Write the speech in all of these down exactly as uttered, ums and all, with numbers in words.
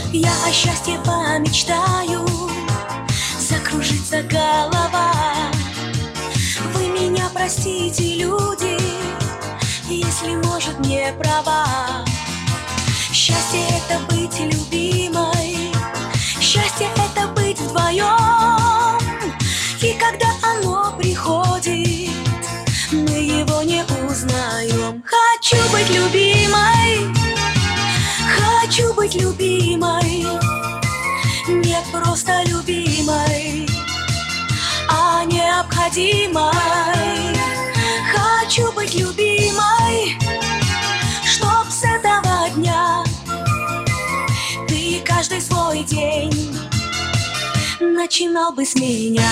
Я о счастье помечтаю, закружится голова. Вы меня простите, люди, если, может, не права. Счастье — это быть любимой, счастье — это быть вдвоем. И когда оно приходит, мы его не узнаем. Хочу быть любимой, хочу быть любимой, не просто любимой, а необходимой. Хочу быть любимой, чтоб с этого дня ты каждый свой день начинал бы с меня.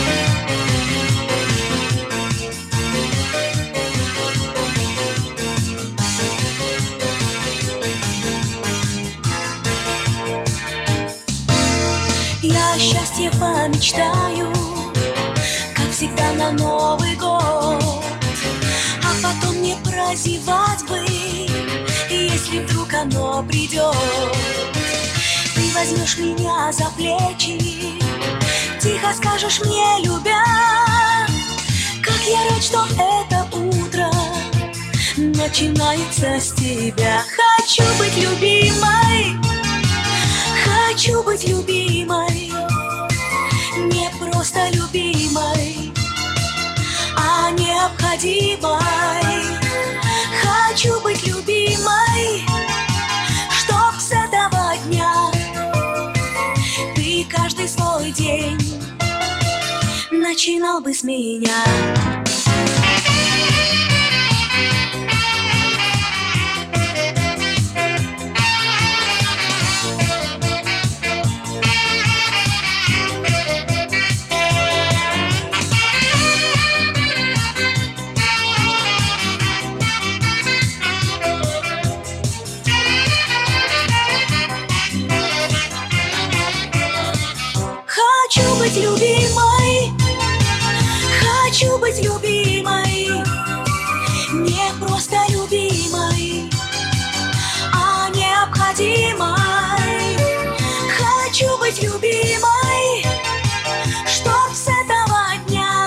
Я о счастье помечтаю, как всегда на Новый год. А потом не прозевать бы, если вдруг оно придет. Ты возьмешь меня за плечи, тихо скажешь мне, любя, как я рад, что это утро начинается с тебя. Хочу быть любимой, хочу быть любимой, не просто любимой, а необходимой. Хочу быть любимой, чтоб с этого дня ты каждый свой день начинал бы с меня. Хочу быть любимой, хочу быть любимой, не просто любимой, а необходимой. Хочу быть любимой, чтоб с этого дня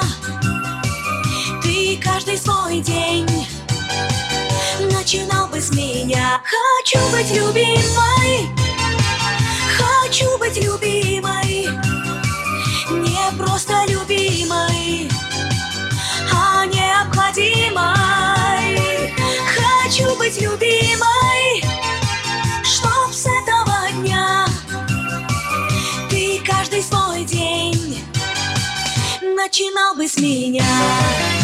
ты каждый свой день начинал бы с меня. Хочу быть любимой, хочу быть любимой, не просто любимой, а необходимой. Хочу быть любимой, чтоб с этого дня ты каждый свой день начинал бы с меня.